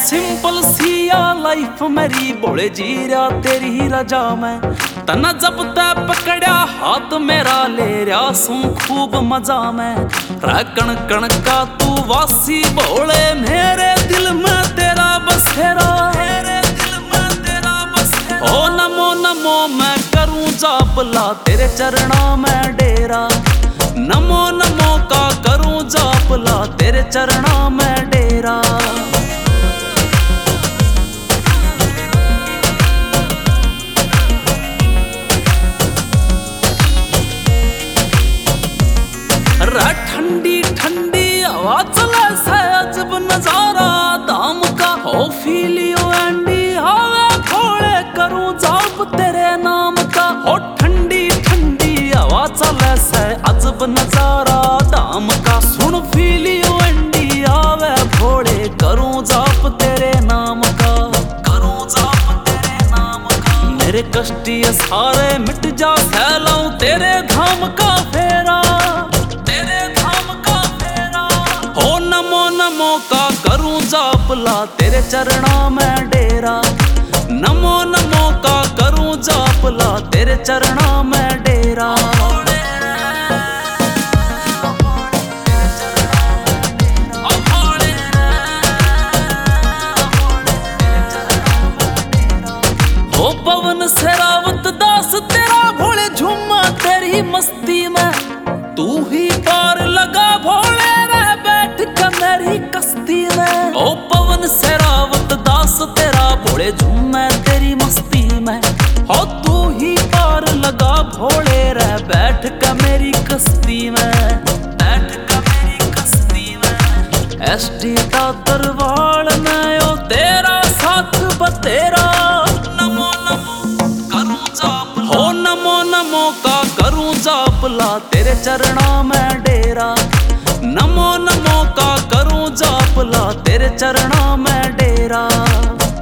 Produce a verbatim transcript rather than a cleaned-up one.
Simple Siya life मेरी बोले जी रहा तेरी ही रजा में तना जब तै पकड़या हाथ मेरा ले रहा सू खूब मजा में कण कण का तू वासी बोले मेरे दिल में तेरा बसेरा मेरे दिल में तेरा बसेरा ओ नमो नमो मैं करूं जापला तेरे चरणा में डेरा नमो नमो का करूं जापला तेरे चरणा में डेरा ठंडी ठंडी हवा चले से अजब नजारा दाम का हो फीलियो एंडी हवा थोड़े करूं जाप तेरे नाम का हो ठंडी ठंडी हवा चले से अजब नजारा दाम का सुन फीलियो एंडी आवे भोड़े करूं जाप तेरे नाम का करूं जाप तेरे नाम का मेरे कष्टी सारे मिट जा फैलाऊं तेरे धाम का फेरा नमो का करूं जापला तेरे चरणा में डेरा नमो नमो का करूं जापला तेरे चरणा में डेरा ओ पवन सेरावत दास तेरा भोले झूमा तेरी मस्ती में तू ही पार लगा भोले मेरी कश्ती में ओ पवन सेरावत दास तेरा भोले झूमे तेरी मस्ती में हो तू ही पार लगा भोले रह बैठ का मेरी कश्ती में बैठ का मेरी कश्ती में एसटी का दरबार में ओ तेरा साथ बतेरा नमो नमो करूं जाप हो नमो नमो का करूं जापला तेरे चरणा में डेरा नमो नमो का करूं जापला तेरे चरणा में डेरा।